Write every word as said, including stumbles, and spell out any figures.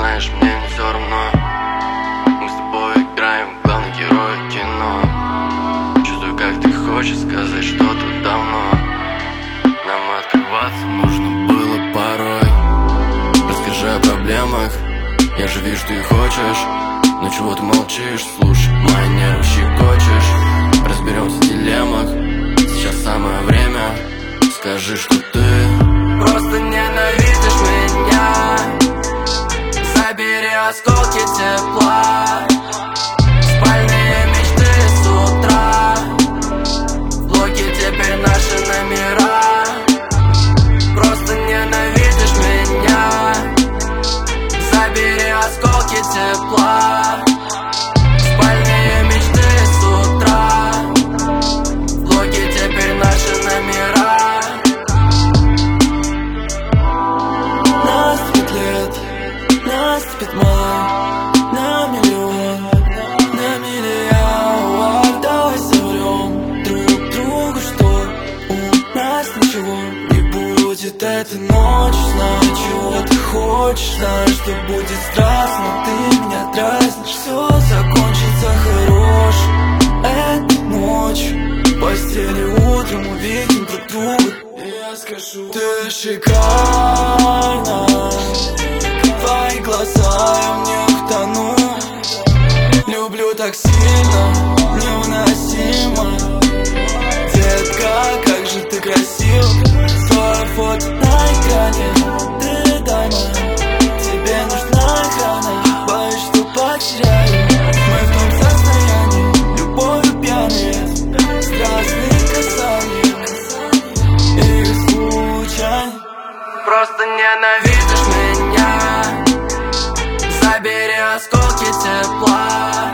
знаешь, мне не все равно. Мы с тобой играем в главных героев кино. Чувствую, как ты хочешь сказать что-то давно. Нам открываться нужно было порой. Расскажи о проблемах, я же вижу, ты хочешь. Но чего ты молчишь? Слушай, мои нервы щекочешь. Разберемся в дилеммах, сейчас самое время. Скажи, что ты просто ненавидишь меня. Забери осколки тепла, спальные мечты с утра. В блоке теперь наши номера. Просто ненавидишь меня. Забери осколки тепла, спальные мечты с утра. В блоке теперь наши номера. Наступит лет, наступит май, на миллион, на миллиард. Давай соврем друг другу, что у нас ничего не будет этой ночью. Знаю, чего ты хочешь, знаю, что будет страстно. Ты меня дразнишь, все закончится хорош этой ночью. В постели утром увидим друг друга, и я скажу: ты шикарна. Твои глаза, я в них тону. Люблю так сильно, невыносимо. Детка, как же ты красива. Твое фото на экране, ты дама. Тебе нужна охрана, боюсь, что потеряю. Мы в том состоянии, любовью пьяные, страстные касания и случайно. Просто ненавидишь меня. Забери осколки тепла,